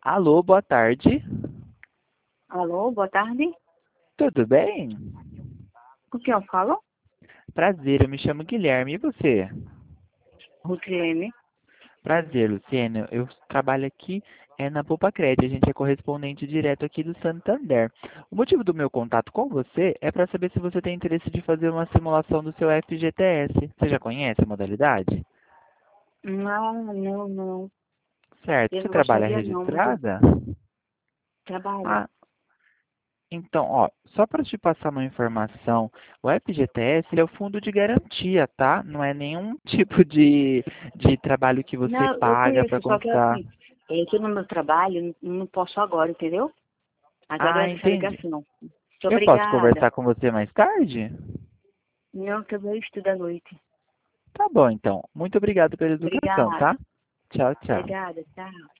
Alô, boa tarde. Alô, boa tarde. Tudo bem? Com quem eu falo? Prazer, eu me chamo Guilherme. E você? Rutilene. Prazer, Luciano. Eu trabalho aqui na Poupa-Cred. A gente é correspondente direto aqui do Santander. O motivo do meu contato com você é para saber se você tem interesse de fazer uma simulação do seu FGTS. Você já conhece a modalidade? Não, não, não. Certo. Eu Você não trabalha gostaria não, muito registrada? trabalho. Ah, então, ó, só para te passar uma informação, o FGTS ele é o fundo de garantia, tá? Não é nenhum tipo de trabalho que você Não, eu paga para conheço, só que constar. assim, é que no meu trabalho não posso agora, entendeu? Ah, Agradeço essa entendi. ligação. Muito Eu posso obrigada. conversar com você mais tarde? Não, que eu estudo à noite. Tá bom, então. Muito obrigado pela educação, Obrigada. tá? Tchau, tchau. Obrigada, tchau.